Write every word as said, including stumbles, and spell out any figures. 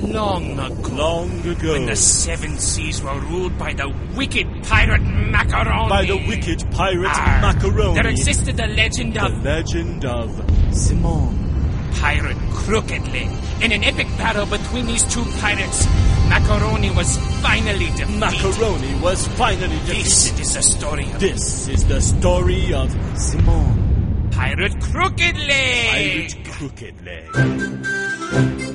long ago. Long ago. When the seven seas were ruled by the wicked pirate Macaroni. By the wicked pirate Arr, Macaroni. There existed the legend The of legend of Simone. Pirate Crooked Leg. In an epic battle between these two pirates, Macaroni was finally defeated. Macaroni was finally defeated. This is the story of This is the story of Simone. Pirate Crooked Leg. Pirate Crooked Leg.